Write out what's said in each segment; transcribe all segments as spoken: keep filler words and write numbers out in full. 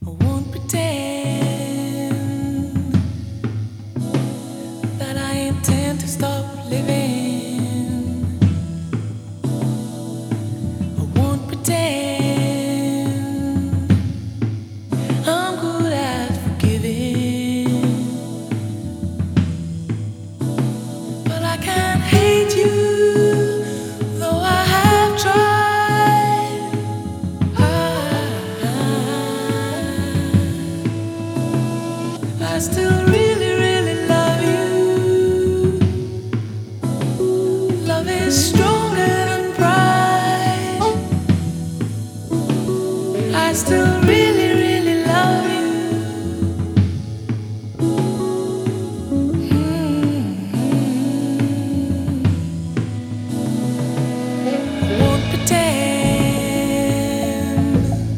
I won't pretend that I intend to stop living. I won't pretend I'm good at forgiving. But I can't hate you, though I have tried. I, I still really, really love you. Love is stronger than pride. I still really, really love you. Won't pretend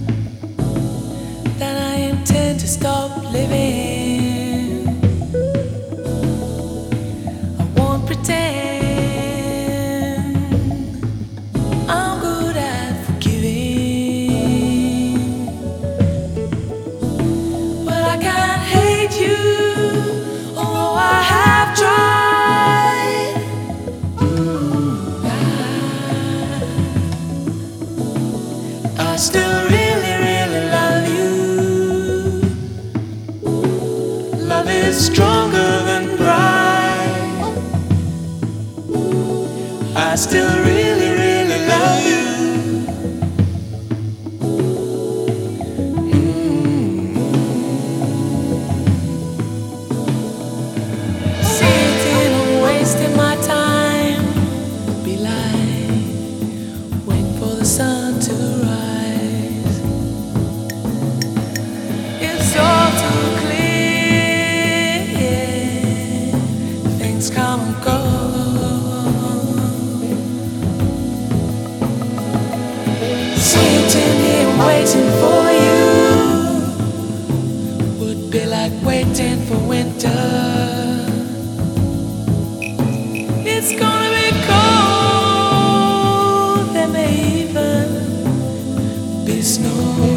that I intend to stop living. I won't pretend I'm good at forgiving. But I can't hate you, although I have tried. I, I still really, really love you. Love is stronger than pride. I still really, really love you. Sitting and wasting my time would be like waiting for the sun to rise. It's all too clear. Things come and go. Sitting here waiting for you would be like waiting for winter. It's gonna be cold, there may even be snow.